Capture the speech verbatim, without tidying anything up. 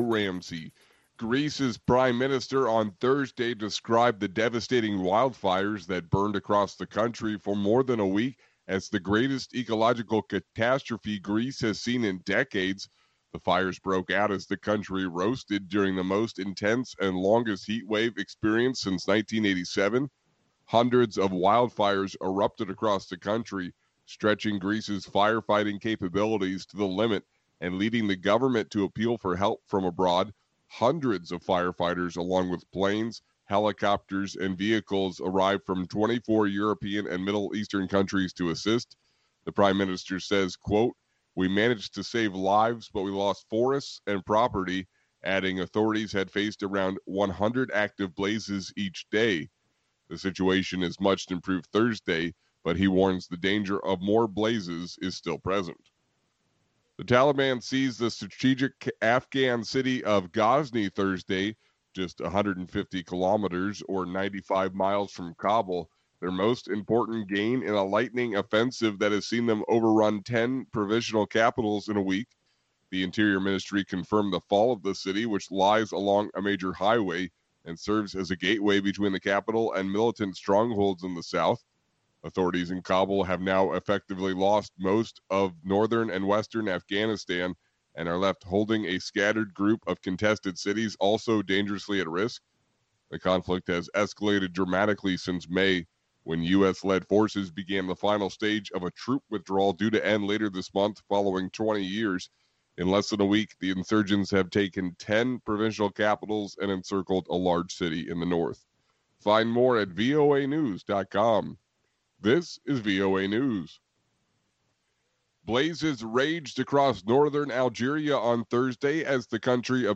Ramsey. Greece's prime minister on Thursday described the devastating wildfires that burned across the country for more than a week as the greatest ecological catastrophe Greece has seen in decades. The fires broke out as the country roasted during the most intense and longest heat wave experienced since nineteen eighty-seven. Hundreds of wildfires erupted across the country, stretching Greece's firefighting capabilities to the limit and leading the government to appeal for help from abroad. Hundreds of firefighters, along with planes, helicopters, and vehicles, arrived from twenty-four European and Middle Eastern countries to assist. The prime minister says, quote, "We managed to save lives, but we lost forests and property," adding authorities had faced around one hundred active blazes each day. The situation is much improved Thursday, but he warns the danger of more blazes is still present. The Taliban seized the strategic Afghan city of Ghazni Thursday, just one hundred fifty kilometers or ninety-five miles from Kabul, their most important gain in a lightning offensive that has seen them overrun ten provisional capitals in a week. The Interior Ministry confirmed the fall of the city, which lies along a major highway and serves as a gateway between the capital and militant strongholds in the south. Authorities in Kabul have now effectively lost most of northern and western Afghanistan and are left holding a scattered group of contested cities, also dangerously at risk. The conflict has escalated dramatically since May, when U S-led forces began the final stage of a troop withdrawal due to end later this month following twenty years. In less than a week, the insurgents have taken ten provincial capitals and encircled a large city in the north. Find more at V O A news dot com. This is V O A News. Blazes raged across northern Algeria on Thursday as the country